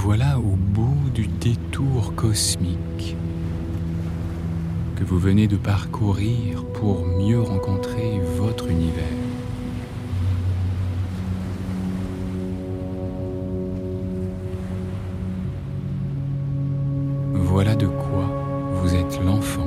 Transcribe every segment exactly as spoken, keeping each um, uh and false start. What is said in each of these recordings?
Voilà au bout du détour cosmique que vous venez de parcourir pour mieux rencontrer votre univers. Voilà de quoi vous êtes l'enfant.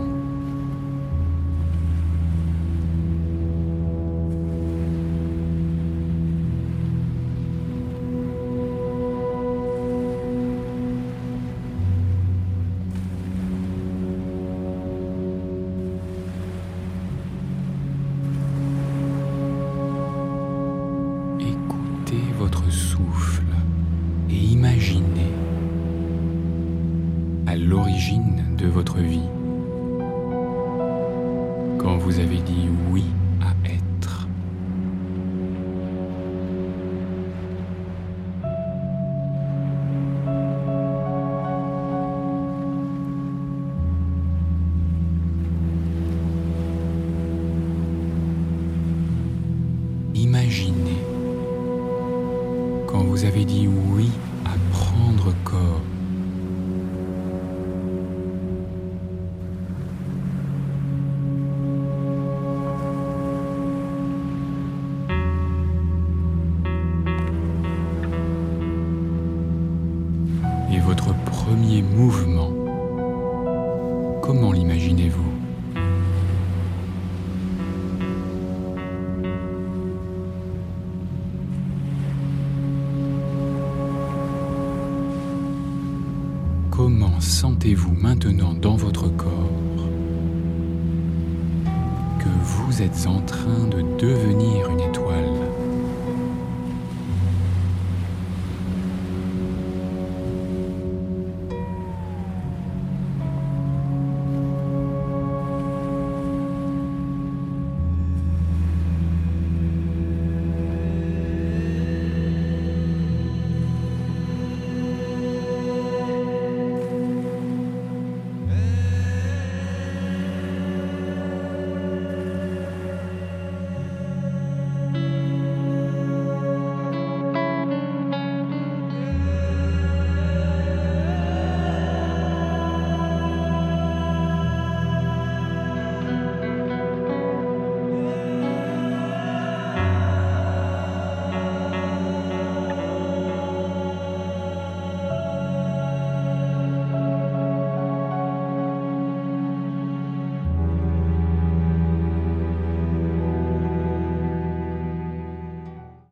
Votre souffle et imaginez à l'origine de votre vie quand vous avez dit oui à être. Imaginez quand vous avez dit oui à prendre corps. Et votre premier mouvement, comment l'imaginez-vous ? Comment sentez-vous maintenant dans votre corps que vous êtes en train de devenir une étoile ?